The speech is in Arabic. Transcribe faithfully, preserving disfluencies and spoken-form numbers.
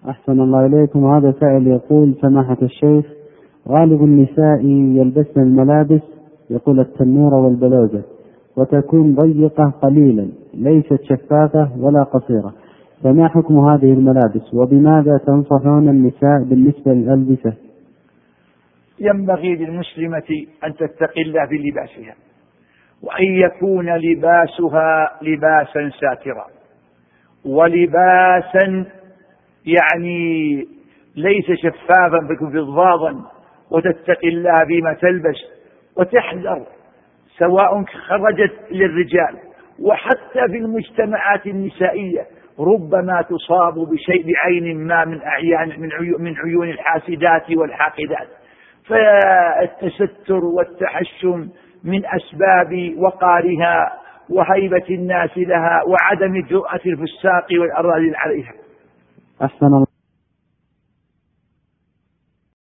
أحسن الله إليكم. هذا سائل يقول: سماحة الشيخ، غالب النساء يلبسن الملابس يقول التنورة والبلوزة، وتكون ضيقة قليلا ليست شفافة ولا قصيرة، فما حكم هذه الملابس، وبماذا تنصحون النساء بالنسبة للألبسة؟ ينبغي للمسلمة أن تتقي الله في لباسها، وأن يكون لباسها لباسا ساترا، ولباسا يعني ليس شفافا فضفاضا، وتتقي الله فيما تلبس، وتحذر سواء خرجت للرجال وحتى في المجتمعات النسائية ربما تصاب بشيء بعين ما من أعيان من عيون, من عيون الحاسدات والحاقدات. فالتستر والتحشم من أسباب وقارها وهيبة الناس لها وعدم جرأة الفساق والأراذل عليها. أحسن الله.